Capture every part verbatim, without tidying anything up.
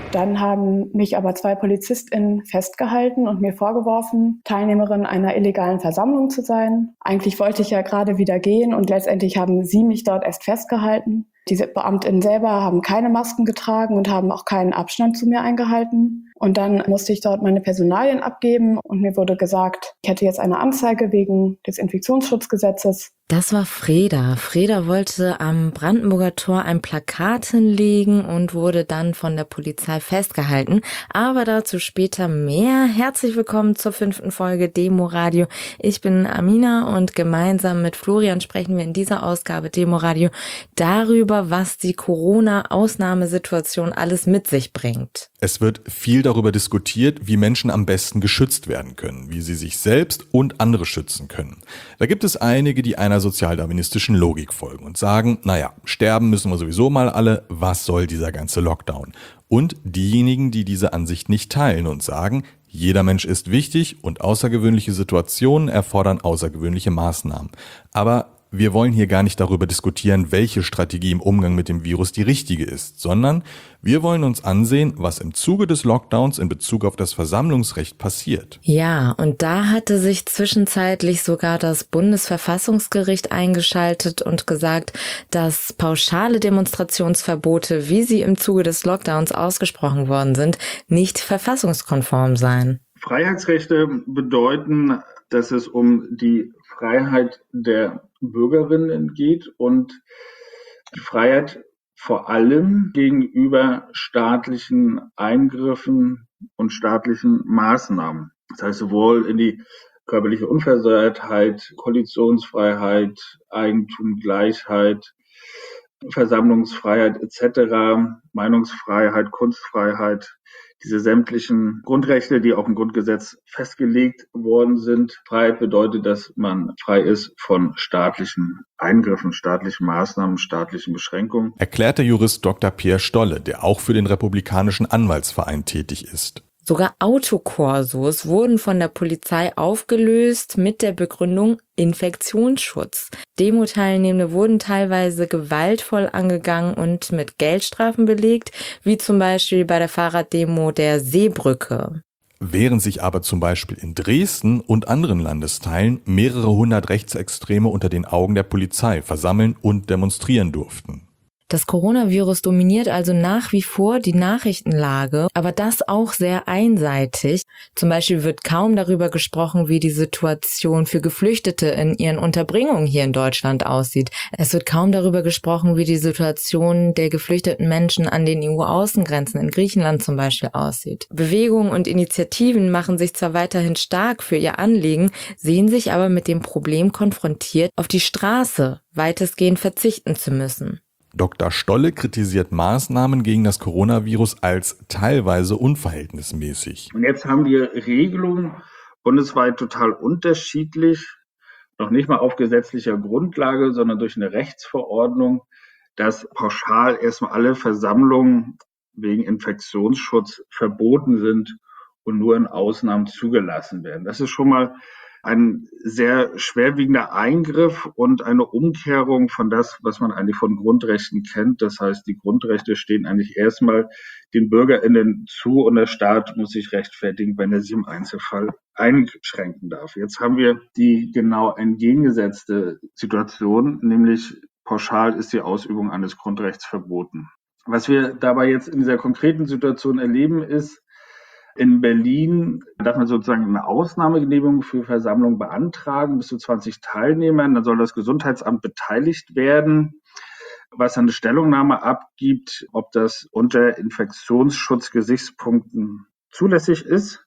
Dann haben mich aber zwei PolizistInnen festgehalten und mir vorgeworfen, Teilnehmerin einer illegalen Versammlung zu sein. Eigentlich wollte ich ja gerade wieder gehen und letztendlich haben sie mich dort erst festgehalten. Diese BeamtInnen selber haben keine Masken getragen und haben auch keinen Abstand zu mir eingehalten. Und dann musste ich dort meine Personalien abgeben und mir wurde gesagt, ich hätte jetzt eine Anzeige wegen des Infektionsschutzgesetzes. Das war Freda. Freda wollte am Brandenburger Tor ein Plakat hinlegen und wurde dann von der Polizei festgehalten. Aber dazu später mehr. Herzlich willkommen zur fünften Folge Demo Radio. Ich bin Amina und gemeinsam mit Florian sprechen wir in dieser Ausgabe Demo Radio darüber, was die Corona-Ausnahmesituation alles mit sich bringt. Es wird viel darüber diskutiert, wie Menschen am besten geschützt werden können, wie sie sich selbst und andere schützen können. Da gibt es einige, die einer sozialdarwinistischen Logik folgen und sagen, naja, sterben müssen wir sowieso mal alle, was soll dieser ganze Lockdown? Und diejenigen, die diese Ansicht nicht teilen und sagen, jeder Mensch ist wichtig und außergewöhnliche Situationen erfordern außergewöhnliche Maßnahmen. Aber wir wollen hier gar nicht darüber diskutieren, welche Strategie im Umgang mit dem Virus die richtige ist, sondern wir wollen uns ansehen, was im Zuge des Lockdowns in Bezug auf das Versammlungsrecht passiert. Ja, und da hatte sich zwischenzeitlich sogar das Bundesverfassungsgericht eingeschaltet und gesagt, dass pauschale Demonstrationsverbote, wie sie im Zuge des Lockdowns ausgesprochen worden sind, nicht verfassungskonform seien. Freiheitsrechte bedeuten, dass es um die Freiheit der Bürgerinnen geht und die Freiheit vor allem gegenüber staatlichen Eingriffen und staatlichen Maßnahmen. Das heißt sowohl in die körperliche Unversehrtheit, Koalitionsfreiheit, Eigentum, Gleichheit, Versammlungsfreiheit et cetera, Meinungsfreiheit, Kunstfreiheit, diese sämtlichen Grundrechte, die auch im Grundgesetz festgelegt worden sind. Freiheit bedeutet, dass man frei ist von staatlichen Eingriffen, staatlichen Maßnahmen, staatlichen Beschränkungen. Erklärt der Jurist Doktor Pierre Stolle, der auch für den Republikanischen Anwaltsverein tätig ist. Sogar Autokorsos wurden von der Polizei aufgelöst mit der Begründung Infektionsschutz. Demo-Teilnehmende wurden teilweise gewaltvoll angegangen und mit Geldstrafen belegt, wie zum Beispiel bei der Fahrraddemo der Seebrücke. Während sich aber zum Beispiel in Dresden und anderen Landesteilen mehrere hundert Rechtsextreme unter den Augen der Polizei versammeln und demonstrieren durften. Das Coronavirus dominiert also nach wie vor die Nachrichtenlage, aber das auch sehr einseitig. Zum Beispiel wird kaum darüber gesprochen, wie die Situation für Geflüchtete in ihren Unterbringungen hier in Deutschland aussieht. Es wird kaum darüber gesprochen, wie die Situation der geflüchteten Menschen an den E U-Außengrenzen in Griechenland zum Beispiel aussieht. Bewegungen und Initiativen machen sich zwar weiterhin stark für ihr Anliegen, sehen sich aber mit dem Problem konfrontiert, auf die Straße weitestgehend verzichten zu müssen. Doktor Stolle kritisiert Maßnahmen gegen das Coronavirus als teilweise unverhältnismäßig. Und jetzt haben wir Regelungen bundesweit total unterschiedlich, noch nicht mal auf gesetzlicher Grundlage, sondern durch eine Rechtsverordnung, dass pauschal erstmal alle Versammlungen wegen Infektionsschutz verboten sind und nur in Ausnahmen zugelassen werden. Das ist schon mal ein sehr schwerwiegender Eingriff und eine Umkehrung von das, was man eigentlich von Grundrechten kennt. Das heißt, die Grundrechte stehen eigentlich erstmal den BürgerInnen zu und der Staat muss sich rechtfertigen, wenn er sie im Einzelfall einschränken darf. Jetzt haben wir die genau entgegengesetzte Situation, nämlich pauschal ist die Ausübung eines Grundrechts verboten. Was wir dabei jetzt in dieser konkreten Situation erleben, ist, in Berlin darf man sozusagen eine Ausnahmegenehmigung für Versammlungen beantragen, bis zu zwanzig Teilnehmern. Dann soll das Gesundheitsamt beteiligt werden, was eine Stellungnahme abgibt, ob das unter Infektionsschutzgesichtspunkten zulässig ist.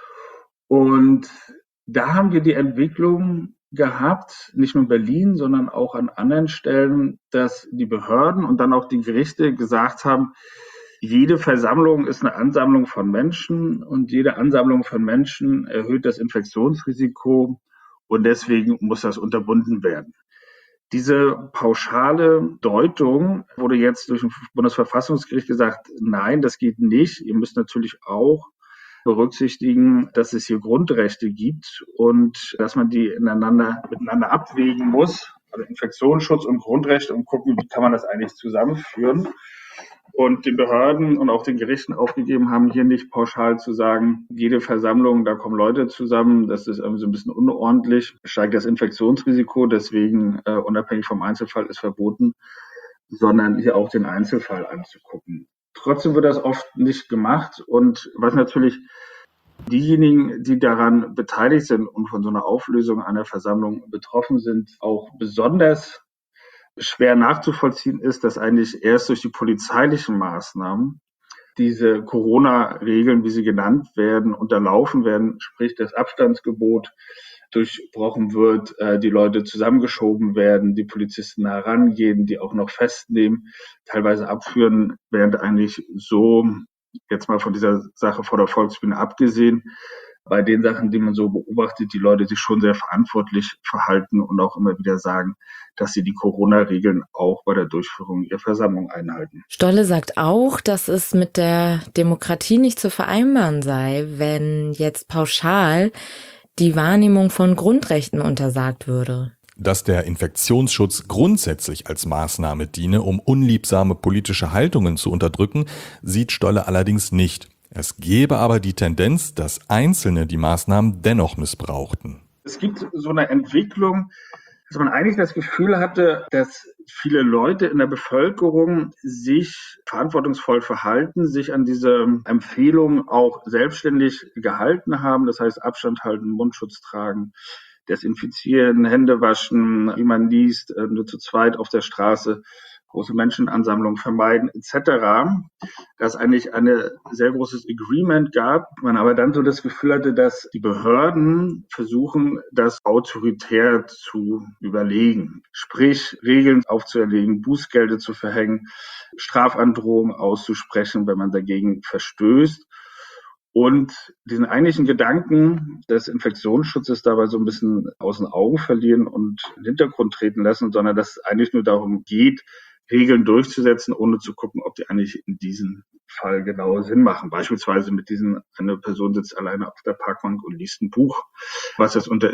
Und da haben wir die Entwicklung gehabt, nicht nur in Berlin, sondern auch an anderen Stellen, dass die Behörden und dann auch die Gerichte gesagt haben, jede Versammlung ist eine Ansammlung von Menschen und jede Ansammlung von Menschen erhöht das Infektionsrisiko und deswegen muss das unterbunden werden. Diese pauschale Deutung wurde jetzt durch das Bundesverfassungsgericht gesagt, nein, das geht nicht. Ihr müsst natürlich auch berücksichtigen, dass es hier Grundrechte gibt und dass man die ineinander, miteinander abwägen muss, also Infektionsschutz und Grundrechte, und gucken, wie kann man das eigentlich zusammenführen. und den Behörden und auch den Gerichten aufgegeben haben, hier nicht pauschal zu sagen, jede Versammlung, da kommen Leute zusammen, das ist irgendwie so ein bisschen unordentlich, steigt das Infektionsrisiko, deswegen äh, unabhängig vom Einzelfall ist verboten, sondern hier auch den Einzelfall anzugucken. Trotzdem wird das oft nicht gemacht und was natürlich diejenigen, die daran beteiligt sind und von so einer Auflösung einer Versammlung betroffen sind, auch besonders schwer nachzuvollziehen ist, dass eigentlich erst durch die polizeilichen Maßnahmen diese Corona-Regeln, wie sie genannt werden, unterlaufen werden, sprich das Abstandsgebot durchbrochen wird, die Leute zusammengeschoben werden, die Polizisten herangehen, die auch noch festnehmen, teilweise abführen, während eigentlich so, jetzt mal von dieser Sache vor der Volksbühne abgesehen, bei den Sachen, die man so beobachtet, die Leute sich schon sehr verantwortlich verhalten und auch immer wieder sagen, dass sie die Corona-Regeln auch bei der Durchführung ihrer Versammlung einhalten. Stolle sagt auch, dass es mit der Demokratie nicht zu vereinbaren sei, wenn jetzt pauschal die Wahrnehmung von Grundrechten untersagt würde. Dass der Infektionsschutz grundsätzlich als Maßnahme diene, um unliebsame politische Haltungen zu unterdrücken, sieht Stolle allerdings nicht. Es gäbe aber die Tendenz, dass Einzelne die Maßnahmen dennoch missbrauchten. Es gibt so eine Entwicklung, dass man eigentlich das Gefühl hatte, dass viele Leute in der Bevölkerung sich verantwortungsvoll verhalten, sich an diese Empfehlungen auch selbstständig gehalten haben. Das heißt Abstand halten, Mundschutz tragen, desinfizieren, Hände waschen, wie man liest, nur zu zweit auf der Straße, große Menschenansammlungen vermeiden et cetera. Dass eigentlich ein sehr großes Agreement gab, man aber dann so das Gefühl hatte, dass die Behörden versuchen, das autoritär zu überlegen. Sprich, Regeln aufzuerlegen, Bußgelder zu verhängen, Strafandrohungen auszusprechen, wenn man dagegen verstößt. Und diesen eigentlichen Gedanken des Infektionsschutzes dabei so ein bisschen aus den Augen verlieren und in den Hintergrund treten lassen, sondern dass es eigentlich nur darum geht, Regeln durchzusetzen, ohne zu gucken, ob die eigentlich in diesem Fall genau Sinn machen. Beispielsweise mit diesen, eine Person sitzt alleine auf der Parkbank und liest ein Buch, was jetzt unter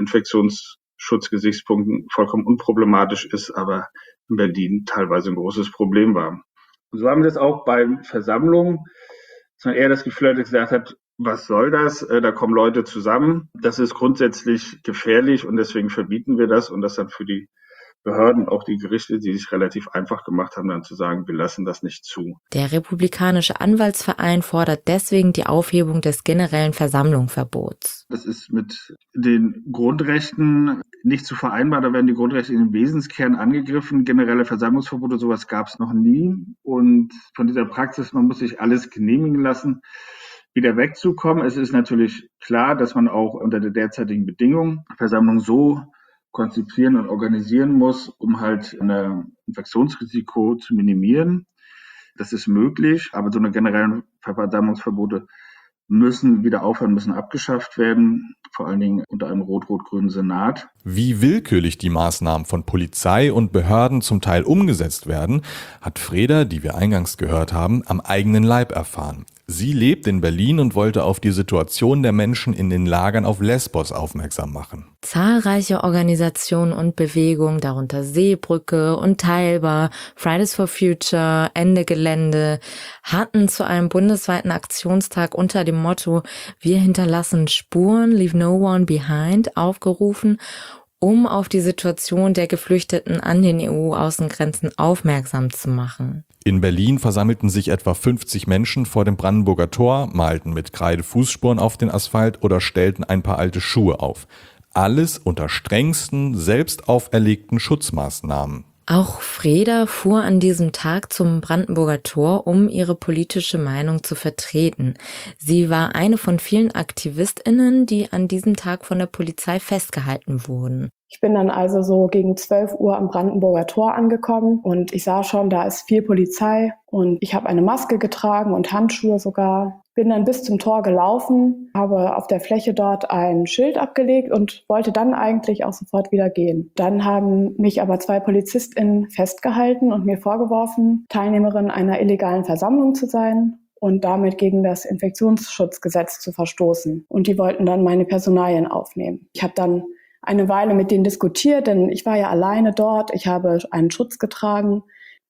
Infektionsschutzgesichtspunkten vollkommen unproblematisch ist, aber in Berlin teilweise ein großes Problem war. Und so haben wir das auch bei Versammlungen, dass man eher das Gefühl hat, gesagt hat, was soll das? Da kommen Leute zusammen. Das ist grundsätzlich gefährlich und deswegen verbieten wir das und das dann für die Behörden, auch die Gerichte, die sich relativ einfach gemacht haben, dann zu sagen, wir lassen das nicht zu. Der Republikanische Anwaltsverein fordert deswegen die Aufhebung des generellen Versammlungsverbots. Das ist mit den Grundrechten nicht zu vereinbaren. Da werden die Grundrechte in den Wesenskern angegriffen. Generelle Versammlungsverbote, sowas gab es noch nie. Und von dieser Praxis, man muss sich alles genehmigen lassen, wieder wegzukommen. Es ist natürlich klar, dass man auch unter der derzeitigen Bedingung Versammlung so konzipieren und organisieren muss, um halt ein Infektionsrisiko zu minimieren. Das ist möglich, aber so eine generellen Versammlungsverbote müssen wieder aufhören, müssen abgeschafft werden, vor allen Dingen unter einem rot-rot-grünen Senat. Wie willkürlich die Maßnahmen von Polizei und Behörden zum Teil umgesetzt werden, hat Freda, die wir eingangs gehört haben, am eigenen Leib erfahren. Sie lebt in Berlin und wollte auf die Situation der Menschen in den Lagern auf Lesbos aufmerksam machen. Zahlreiche Organisationen und Bewegungen, darunter Seebrücke, Unteilbar, Fridays for Future, Ende Gelände, hatten zu einem bundesweiten Aktionstag unter dem Motto "Wir hinterlassen Spuren, leave no one behind" aufgerufen, um auf die Situation der Geflüchteten an den E U-Außengrenzen aufmerksam zu machen. In Berlin versammelten sich etwa fünfzig Menschen vor dem Brandenburger Tor, malten mit Kreide Fußspuren auf den Asphalt oder stellten ein paar alte Schuhe auf. Alles unter strengsten, selbst auferlegten Schutzmaßnahmen. Auch Freda fuhr an diesem Tag zum Brandenburger Tor, um ihre politische Meinung zu vertreten. Sie war eine von vielen AktivistInnen, die an diesem Tag von der Polizei festgehalten wurden. Ich bin dann also so gegen zwölf Uhr am Brandenburger Tor angekommen und ich sah schon, da ist viel Polizei und ich habe eine Maske getragen und Handschuhe sogar. Bin dann bis zum Tor gelaufen, habe auf der Fläche dort ein Schild abgelegt und wollte dann eigentlich auch sofort wieder gehen. Dann haben mich aber zwei PolizistInnen festgehalten und mir vorgeworfen, Teilnehmerin einer illegalen Versammlung zu sein und damit gegen das Infektionsschutzgesetz zu verstoßen. Und die wollten dann meine Personalien aufnehmen. Ich habe dann eine Weile mit denen diskutiert, denn ich war ja alleine dort. Ich habe einen Schutz getragen.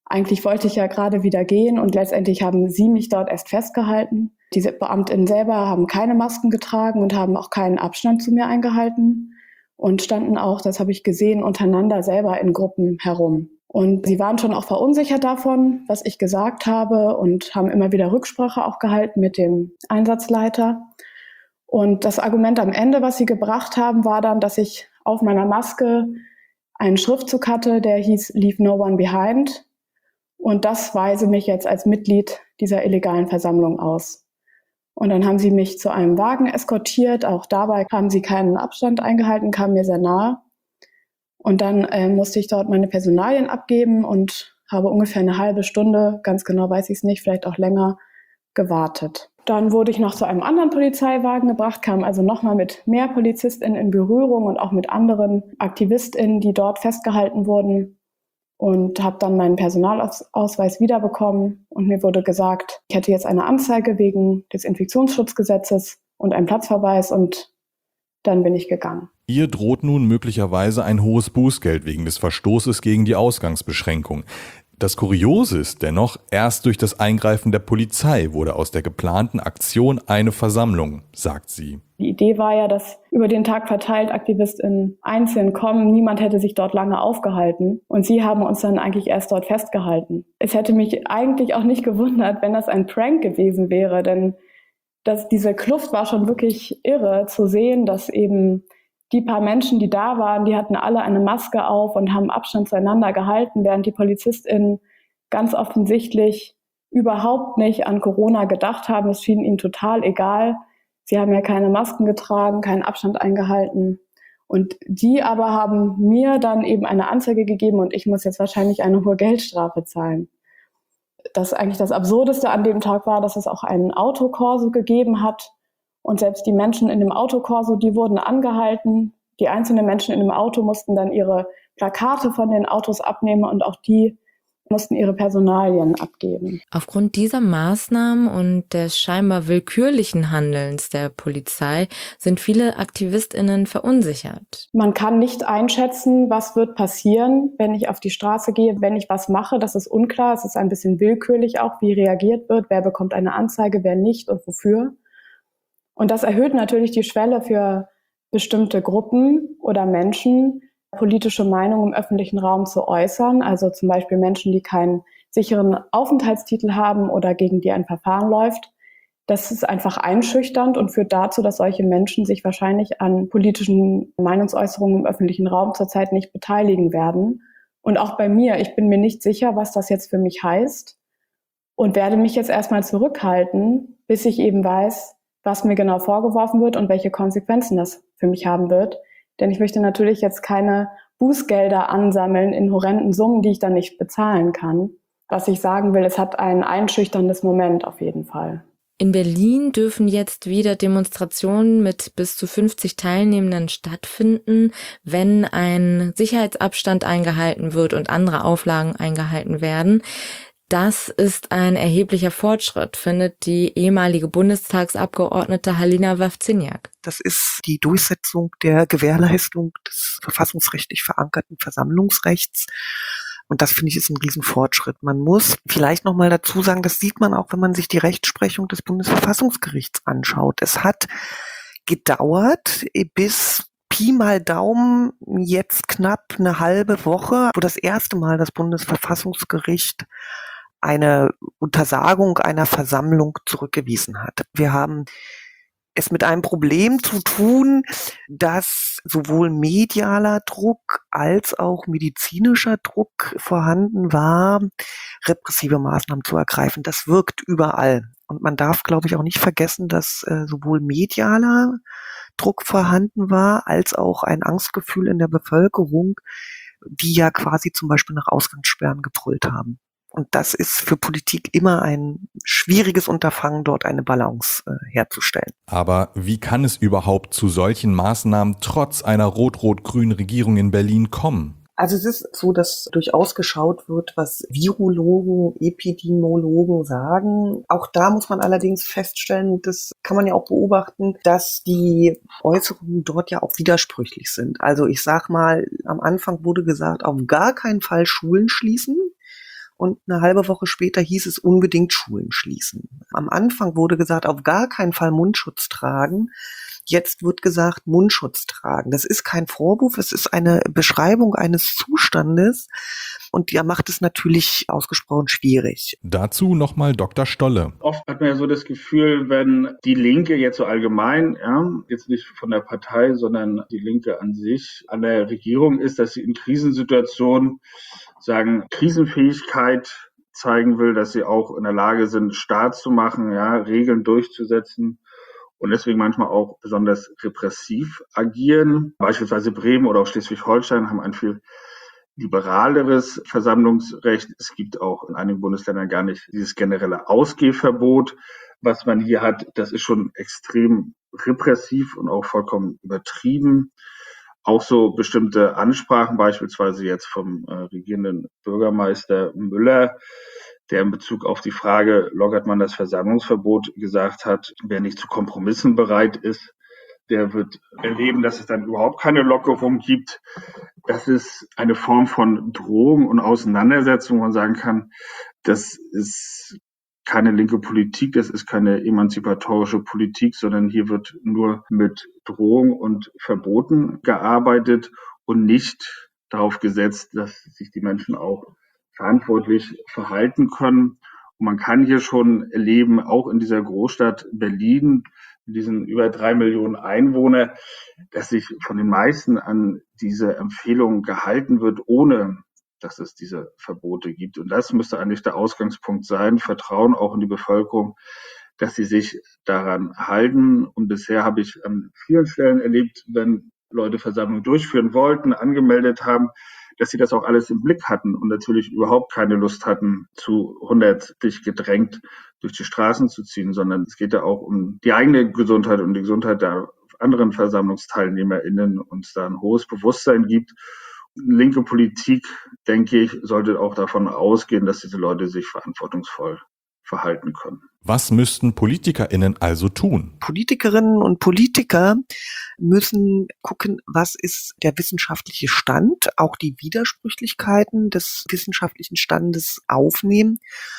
Eigentlich wollte ich ja gerade wieder gehen und letztendlich haben sie mich dort erst festgehalten. Diese Beamtinnen selber haben keine Masken getragen und haben auch keinen Abstand zu mir eingehalten und standen auch, das habe ich gesehen, untereinander selber in Gruppen herum. Und sie waren schon auch verunsichert davon, was ich gesagt habe, und haben immer wieder Rücksprache auch gehalten mit dem Einsatzleiter. Und das Argument am Ende, was sie gebracht haben, war dann, dass ich auf meiner Maske einen Schriftzug hatte, der hieß "Leave no one behind". Und das weise mich jetzt als Mitglied dieser illegalen Versammlung aus. Und dann haben sie mich zu einem Wagen eskortiert. Auch dabei haben sie keinen Abstand eingehalten, kamen mir sehr nahe. Und dann äh, musste ich dort meine Personalien abgeben und habe ungefähr eine halbe Stunde, ganz genau weiß ich es nicht, vielleicht auch länger, gewartet. Dann wurde ich noch zu einem anderen Polizeiwagen gebracht, kam also nochmal mit mehr PolizistInnen in Berührung und auch mit anderen AktivistInnen, die dort festgehalten wurden. Und habe dann meinen Personalausweis wiederbekommen und mir wurde gesagt, ich hätte jetzt eine Anzeige wegen des Infektionsschutzgesetzes und einen Platzverweis, und dann bin ich gegangen. Ihr droht nun möglicherweise ein hohes Bußgeld wegen des Verstoßes gegen die Ausgangsbeschränkung. Das Kuriose ist dennoch, erst durch das Eingreifen der Polizei wurde aus der geplanten Aktion eine Versammlung, sagt sie. Die Idee war ja, dass über den Tag verteilt AktivistInnen einzeln kommen. Niemand hätte sich dort lange aufgehalten. Und sie haben uns dann eigentlich erst dort festgehalten. Es hätte mich eigentlich auch nicht gewundert, wenn das ein Prank gewesen wäre. Denn das, diese Kluft war schon wirklich irre zu sehen, dass eben die paar Menschen, die da waren, die hatten alle eine Maske auf und haben Abstand zueinander gehalten, während die PolizistInnen ganz offensichtlich überhaupt nicht an Corona gedacht haben. Es schien ihnen total egal. Sie haben ja keine Masken getragen, keinen Abstand eingehalten. Und die aber haben mir dann eben eine Anzeige gegeben und ich muss jetzt wahrscheinlich eine hohe Geldstrafe zahlen. Das eigentlich das Absurdeste an dem Tag war, dass es auch einen Autokorso gegeben hat. Und selbst die Menschen in dem Autokorso, die wurden angehalten. Die einzelnen Menschen in dem Auto mussten dann ihre Plakate von den Autos abnehmen und auch die mussten ihre Personalien abgeben. Aufgrund dieser Maßnahmen und des scheinbar willkürlichen Handelns der Polizei sind viele AktivistInnen verunsichert. Man kann nicht einschätzen, was wird passieren, wenn ich auf die Straße gehe, wenn ich was mache. Das ist unklar. Es ist ein bisschen willkürlich auch, wie reagiert wird, wer bekommt eine Anzeige, wer nicht und wofür. Und das erhöht natürlich die Schwelle für bestimmte Gruppen oder Menschen, politische Meinung im öffentlichen Raum zu äußern. Also zum Beispiel Menschen, die keinen sicheren Aufenthaltstitel haben oder gegen die ein Verfahren läuft. Das ist einfach einschüchternd und führt dazu, dass solche Menschen sich wahrscheinlich an politischen Meinungsäußerungen im öffentlichen Raum zurzeit nicht beteiligen werden. Und auch bei mir, ich bin mir nicht sicher, was das jetzt für mich heißt und werde mich jetzt erstmal zurückhalten, bis ich eben weiß, was mir genau vorgeworfen wird und welche Konsequenzen das für mich haben wird. Denn ich möchte natürlich jetzt keine Bußgelder ansammeln in horrenden Summen, die ich dann nicht bezahlen kann. Was ich sagen will, es hat ein einschüchterndes Moment auf jeden Fall. In Berlin dürfen jetzt wieder Demonstrationen mit bis zu fünfzig Teilnehmenden stattfinden, wenn ein Sicherheitsabstand eingehalten wird und andere Auflagen eingehalten werden. Das ist ein erheblicher Fortschritt, findet die ehemalige Bundestagsabgeordnete Halina Wawrzyniak. Das ist die Durchsetzung der Gewährleistung des verfassungsrechtlich verankerten Versammlungsrechts. Und das, finde ich, ist ein Riesenfortschritt. Man muss vielleicht noch mal dazu sagen, das sieht man auch, wenn man sich die Rechtsprechung des Bundesverfassungsgerichts anschaut. Es hat gedauert bis Pi mal Daumen jetzt knapp eine halbe Woche, wo das erste Mal das Bundesverfassungsgericht eine Untersagung einer Versammlung zurückgewiesen hat. Wir haben es mit einem Problem zu tun, dass sowohl medialer Druck als auch medizinischer Druck vorhanden war, repressive Maßnahmen zu ergreifen. Das wirkt überall. Und man darf, glaube ich, auch nicht vergessen, dass äh, sowohl medialer Druck vorhanden war, als auch ein Angstgefühl in der Bevölkerung, die ja quasi zum Beispiel nach Ausgangssperren gebrüllt haben. Und das ist für Politik immer ein schwieriges Unterfangen, dort eine Balance äh, herzustellen. Aber wie kann es überhaupt zu solchen Maßnahmen trotz einer rot-rot-grünen Regierung in Berlin kommen? Also es ist so, dass durchaus geschaut wird, was Virologen, Epidemiologen sagen. Auch da muss man allerdings feststellen, das kann man ja auch beobachten, dass die Äußerungen dort ja auch widersprüchlich sind. Also ich sag mal, am Anfang wurde gesagt, auf gar keinen Fall Schulen schließen. Und eine halbe Woche später hieß es unbedingt Schulen schließen. Am Anfang wurde gesagt, auf gar keinen Fall Mundschutz tragen. Jetzt wird gesagt, Mundschutz tragen. Das ist kein Vorwurf, es ist eine Beschreibung eines Zustandes. Und der macht es natürlich ausgesprochen schwierig. Dazu nochmal Doktor Stolle. Oft hat man ja so das Gefühl, wenn die Linke jetzt so allgemein, ja, jetzt nicht von der Partei, sondern die Linke an sich an der Regierung ist, dass sie in Krisensituationen sagen, Krisenfähigkeit zeigen will, dass sie auch in der Lage sind, Staat zu machen, ja, Regeln durchzusetzen. Und deswegen manchmal auch besonders repressiv agieren. Beispielsweise Bremen oder auch Schleswig-Holstein haben ein viel liberaleres Versammlungsrecht. Es gibt auch in einigen Bundesländern gar nicht dieses generelle Ausgehverbot. Was man hier hat, das ist schon extrem repressiv und auch vollkommen übertrieben. Auch so bestimmte Ansprachen, beispielsweise jetzt vom äh, regierenden Bürgermeister Müller, der in Bezug auf die Frage, lockert man das Versammlungsverbot, gesagt hat, wer nicht zu Kompromissen bereit ist, der wird erleben, dass es dann überhaupt keine Lockerung gibt. Das ist eine Form von Drohung und Auseinandersetzung, wo man sagen kann, das ist keine linke Politik, das ist keine emanzipatorische Politik, sondern hier wird nur mit Drohung und Verboten gearbeitet und nicht darauf gesetzt, dass sich die Menschen auch verantwortlich verhalten können. Und man kann hier schon erleben, auch in dieser Großstadt Berlin, mit diesen über drei Millionen Einwohner, dass sich von den meisten an diese Empfehlungen gehalten wird, ohne dass es diese Verbote gibt. Und das müsste eigentlich der Ausgangspunkt sein, Vertrauen auch in die Bevölkerung, dass sie sich daran halten. Und bisher habe ich an vielen Stellen erlebt, wenn Leute Versammlungen durchführen wollten, angemeldet haben, dass sie das auch alles im Blick hatten und natürlich überhaupt keine Lust hatten, zu hundertig gedrängt durch die Straßen zu ziehen, sondern es geht ja auch um die eigene Gesundheit und die Gesundheit der anderen VersammlungsteilnehmerInnen und es da ein hohes Bewusstsein gibt. Linke Politik, denke ich, sollte auch davon ausgehen, dass diese Leute sich verantwortungsvoll verhalten können. Was müssten PolitikerInnen also tun? Politikerinnen und Politiker müssen gucken, was ist der wissenschaftliche Stand, auch die Widersprüchlichkeiten des wissenschaftlichen Standes aufnehmen.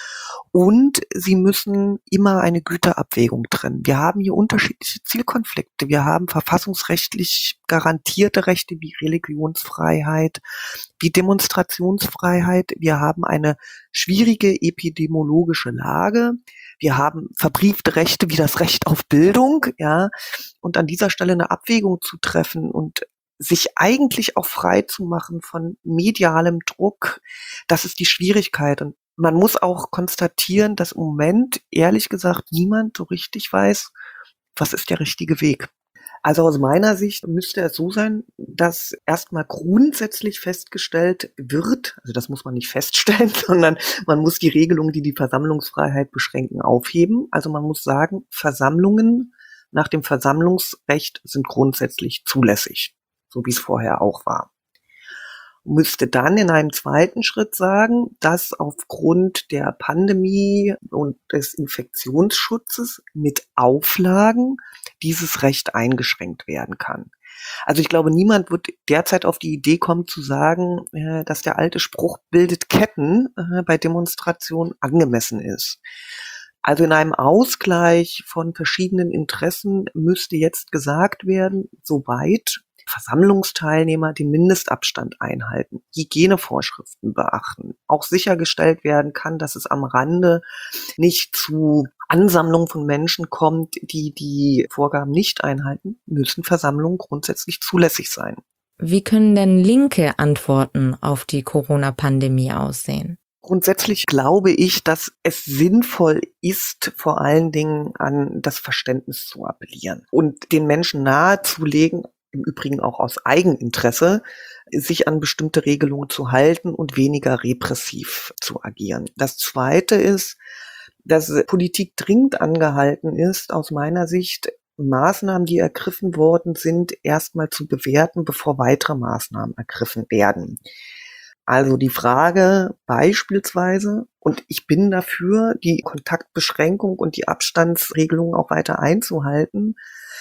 Und sie müssen immer eine Güterabwägung trennen. Wir haben hier unterschiedliche Zielkonflikte. Wir haben verfassungsrechtlich garantierte Rechte wie Religionsfreiheit, wie Demonstrationsfreiheit. Wir haben eine schwierige epidemiologische Lage. Wir haben verbriefte Rechte wie das Recht auf Bildung, ja. Und an dieser Stelle eine Abwägung zu treffen und sich eigentlich auch frei zu machen von medialem Druck, das ist die Schwierigkeit. Und man muss auch konstatieren, dass im Moment, ehrlich gesagt, niemand so richtig weiß, was ist der richtige Weg. Also aus meiner Sicht müsste es so sein, dass erstmal grundsätzlich festgestellt wird, also das muss man nicht feststellen, sondern man muss die Regelungen, die die Versammlungsfreiheit beschränken, aufheben. Also man muss sagen, Versammlungen nach dem Versammlungsrecht sind grundsätzlich zulässig, so wie es vorher auch war. Müsste dann in einem zweiten Schritt sagen, dass aufgrund der Pandemie und des Infektionsschutzes mit Auflagen dieses Recht eingeschränkt werden kann. Also ich glaube, niemand wird derzeit auf die Idee kommen zu sagen, dass der alte Spruch bildet Ketten bei Demonstrationen angemessen ist. Also in einem Ausgleich von verschiedenen Interessen müsste jetzt gesagt werden, soweit Versammlungsteilnehmer den Mindestabstand einhalten, Hygienevorschriften beachten, auch sichergestellt werden kann, dass es am Rande nicht zu Ansammlungen von Menschen kommt, die die Vorgaben nicht einhalten, müssen Versammlungen grundsätzlich zulässig sein. Wie können denn linke Antworten auf die Corona-Pandemie aussehen? Grundsätzlich glaube ich, dass es sinnvoll ist, vor allen Dingen an das Verständnis zu appellieren und den Menschen nahezulegen, im Übrigen auch aus Eigeninteresse, sich an bestimmte Regelungen zu halten und weniger repressiv zu agieren. Das Zweite ist, dass Politik dringend angehalten ist, aus meiner Sicht, Maßnahmen, die ergriffen worden sind, erstmal zu bewerten, bevor weitere Maßnahmen ergriffen werden. Also die Frage beispielsweise, und ich bin dafür, die Kontaktbeschränkung und die Abstandsregelungen auch weiter einzuhalten,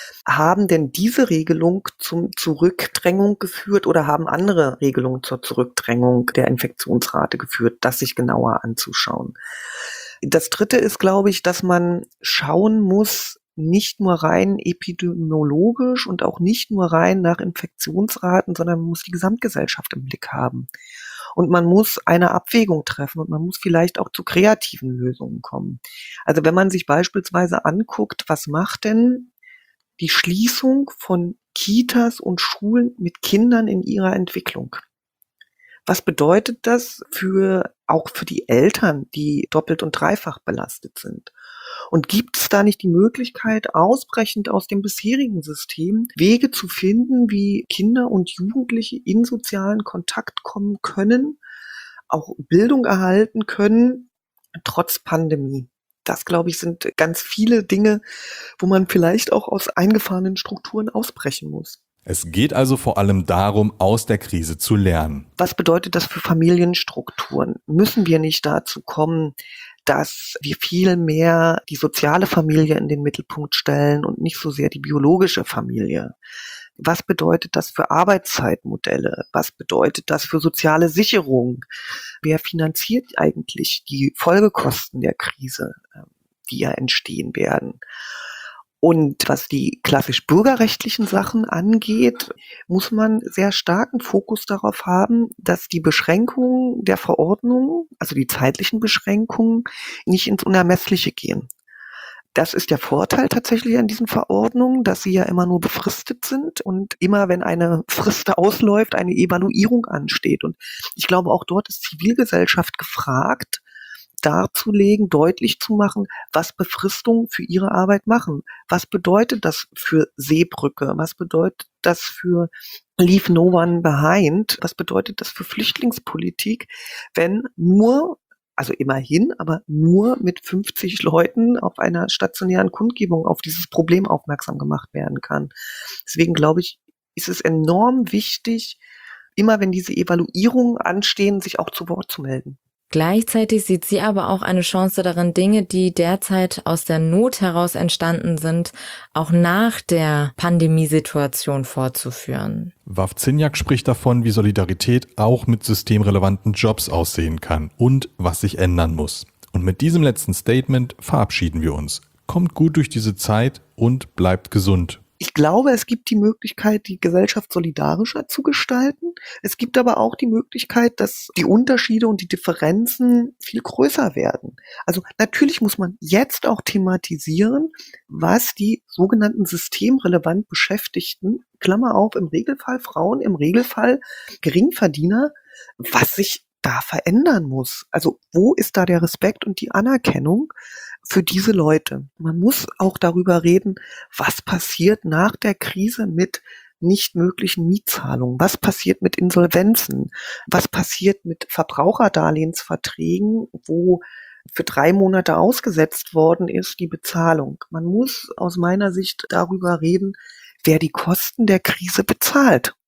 Haben denn diese Regelung zum Zurückdrängung geführt oder haben andere Regelungen zur Zurückdrängung der Infektionsrate geführt, das sich genauer anzuschauen? Das Dritte ist, glaube ich, dass man schauen muss, nicht nur rein epidemiologisch und auch nicht nur rein nach Infektionsraten, sondern man muss die Gesamtgesellschaft im Blick haben. Und man muss eine Abwägung treffen und man muss vielleicht auch zu kreativen Lösungen kommen. Also wenn man sich beispielsweise anguckt, was macht denn die Schließung von Kitas und Schulen mit Kindern in ihrer Entwicklung? Was bedeutet das für, auch für die Eltern, die doppelt und dreifach belastet sind? Und gibt es da nicht die Möglichkeit, ausbrechend aus dem bisherigen System Wege zu finden, wie Kinder und Jugendliche in sozialen Kontakt kommen können, auch Bildung erhalten können, trotz Pandemie? Das, glaube ich, sind ganz viele Dinge, wo man vielleicht auch aus eingefahrenen Strukturen ausbrechen muss. Es geht also vor allem darum, aus der Krise zu lernen. Was bedeutet das für Familienstrukturen? Müssen wir nicht dazu kommen, dass wir viel mehr die soziale Familie in den Mittelpunkt stellen und nicht so sehr die biologische Familie? Was bedeutet das für Arbeitszeitmodelle? Was bedeutet das für soziale Sicherung? Wer finanziert eigentlich die Folgekosten der Krise, die ja entstehen werden? Und was die klassisch bürgerrechtlichen Sachen angeht, muss man sehr starken Fokus darauf haben, dass die Beschränkungen der Verordnung, also die zeitlichen Beschränkungen, nicht ins Unermessliche gehen. Das ist der Vorteil tatsächlich an diesen Verordnungen, dass sie ja immer nur befristet sind und immer, wenn eine Frist ausläuft, eine Evaluierung ansteht. Und ich glaube, auch dort ist Zivilgesellschaft gefragt, darzulegen, deutlich zu machen, was Befristungen für ihre Arbeit machen. Was bedeutet das für Seebrücke? Was bedeutet das für Leave No One Behind? Was bedeutet das für Flüchtlingspolitik, wenn nur, also immerhin, aber nur mit fünfzig Leuten auf einer stationären Kundgebung auf dieses Problem aufmerksam gemacht werden kann? Deswegen glaube ich, ist es enorm wichtig, immer wenn diese Evaluierungen anstehen, sich auch zu Wort zu melden. Gleichzeitig sieht sie aber auch eine Chance darin, Dinge, die derzeit aus der Not heraus entstanden sind, auch nach der Pandemiesituation fortzuführen. Wawrzyniak spricht davon, wie Solidarität auch mit systemrelevanten Jobs aussehen kann und was sich ändern muss. Und mit diesem letzten Statement verabschieden wir uns. Kommt gut durch diese Zeit und bleibt gesund. Ich glaube, es gibt die Möglichkeit, die Gesellschaft solidarischer zu gestalten. Es gibt aber auch die Möglichkeit, dass die Unterschiede und die Differenzen viel größer werden. Also natürlich muss man jetzt auch thematisieren, was die sogenannten systemrelevant Beschäftigten, Klammer auf, im Regelfall Frauen, im Regelfall Geringverdiener, was sich da verändern muss. Also wo ist da der Respekt und die Anerkennung für diese Leute? Man muss auch darüber reden, was passiert nach der Krise mit nicht möglichen Mietzahlungen? Was passiert mit Insolvenzen? Was passiert mit Verbraucherdarlehensverträgen, wo für drei Monate ausgesetzt worden ist, die Bezahlung? Man muss aus meiner Sicht darüber reden, wer die Kosten der Krise bezahlt.